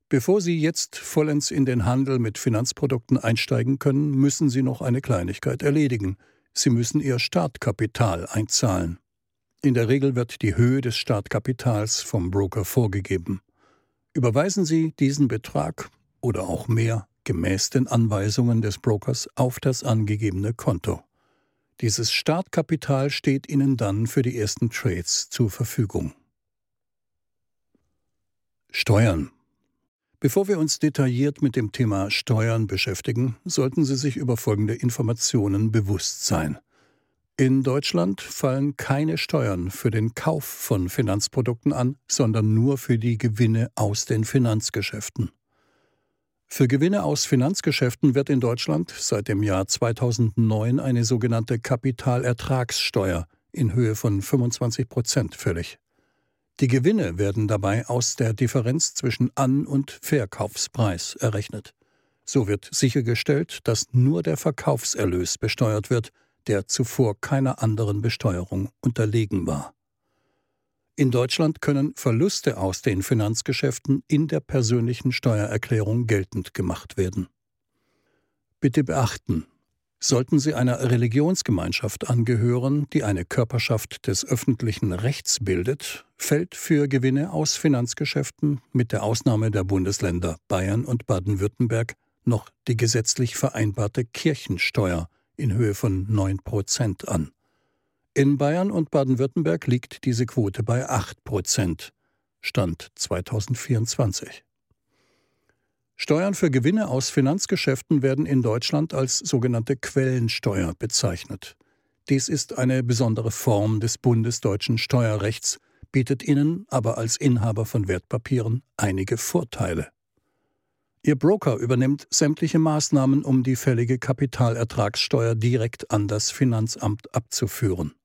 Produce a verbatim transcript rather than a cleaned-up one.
Bevor Sie jetzt vollends in den Handel mit Finanzprodukten einsteigen können, müssen Sie noch eine Kleinigkeit erledigen. Sie müssen Ihr Startkapital einzahlen. In der Regel wird die Höhe des Startkapitals vom Broker vorgegeben. Überweisen Sie diesen Betrag oder auch mehr gemäß den Anweisungen des Brokers auf das angegebene Konto. Dieses Startkapital steht Ihnen dann für die ersten Trades zur Verfügung. Steuern. Bevor wir uns detailliert mit dem Thema Steuern beschäftigen, sollten Sie sich über folgende Informationen bewusst sein. In Deutschland fallen keine Steuern für den Kauf von Finanzprodukten an, sondern nur für die Gewinne aus den Finanzgeschäften. Für Gewinne aus Finanzgeschäften wird in Deutschland seit dem Jahr zweitausendneun eine sogenannte Kapitalertragssteuer in Höhe von fünfundzwanzig Prozent fällig. Die Gewinne werden dabei aus der Differenz zwischen An- und Verkaufspreis errechnet. So wird sichergestellt, dass nur der Verkaufserlös besteuert wird, der zuvor keiner anderen Besteuerung unterlegen war. In Deutschland können Verluste aus den Finanzgeschäften in der persönlichen Steuererklärung geltend gemacht werden. Bitte beachten: Sollten Sie einer Religionsgemeinschaft angehören, die eine Körperschaft des öffentlichen Rechts bildet, fällt für Gewinne aus Finanzgeschäften mit der Ausnahme der Bundesländer Bayern und Baden-Württemberg noch die gesetzlich vereinbarte Kirchensteuer in Höhe von neun Prozent an. In Bayern und Baden-Württemberg liegt diese Quote bei acht Prozent, Stand zweitausendvierundzwanzig. Steuern für Gewinne aus Finanzgeschäften werden in Deutschland als sogenannte Quellensteuer bezeichnet. Dies ist eine besondere Form des bundesdeutschen Steuerrechts, bietet Ihnen aber als Inhaber von Wertpapieren einige Vorteile. Ihr Broker übernimmt sämtliche Maßnahmen, um die fällige Kapitalertragssteuer direkt an das Finanzamt abzuführen.